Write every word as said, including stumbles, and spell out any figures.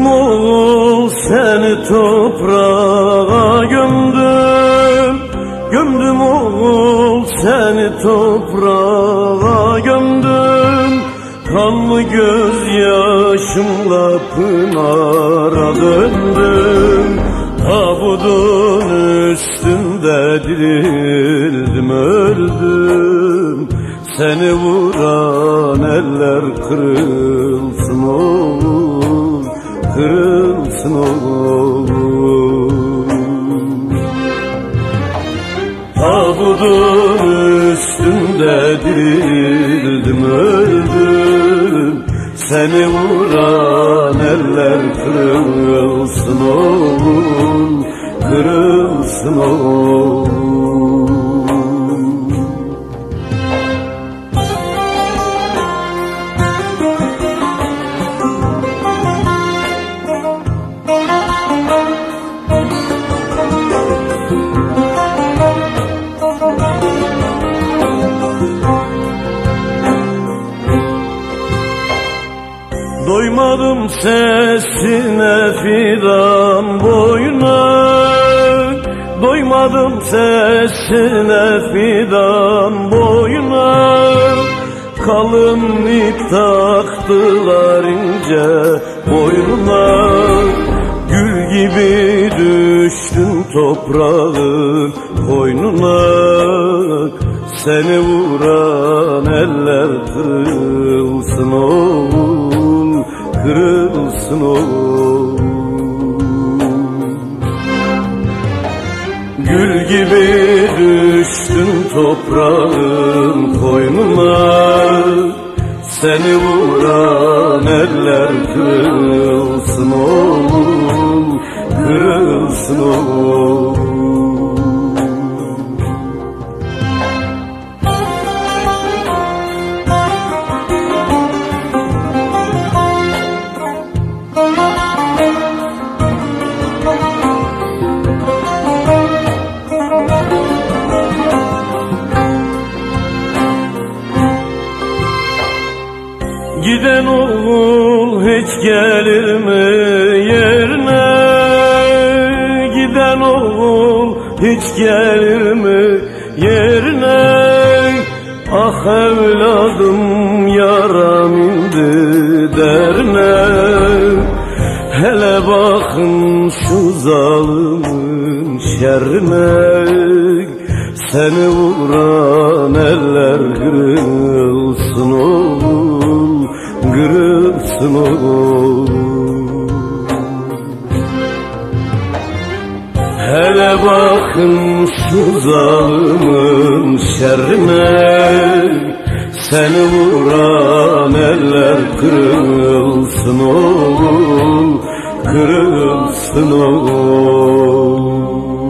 Gömdüm oğul seni toprağa gömdüm. Gömdüm oğul seni toprağa gömdüm. Kanlı gözyaşımla pınara döndüm. Tabutun üstünde dirildim öldüm. Seni vuran eller kırılsın oğul, kırılsın oğul. Tabutun üstünde dirildim öldüm. Seni vuran eller kırılsın oğul, kırılsın oğul. Doymadım sesine fidan boyuna, doymadım sesine fidan boyuna. Kalın ip taktılar ince boynuna. Gül gibi düştün toprağın koynuna. Seni vuran eller kırılsın oğul, kırılsın oğul. Gül gibi düştün toprağın koynuna. Seni vuran eller kırılsın oğul, kırılsın oğul. Giden oğul hiç gelir mi yerine? Giden oğul hiç gelir mi yerine? Ah evladım yaram indi derine. Hele bakın şu zalimin şerrine. Seni vuran eller kırılsın oğul, kırılsın oğul. Hele bakın şu zalimin şerrine. Seni vuran eller kırılsın oğul, kırılsın oğul.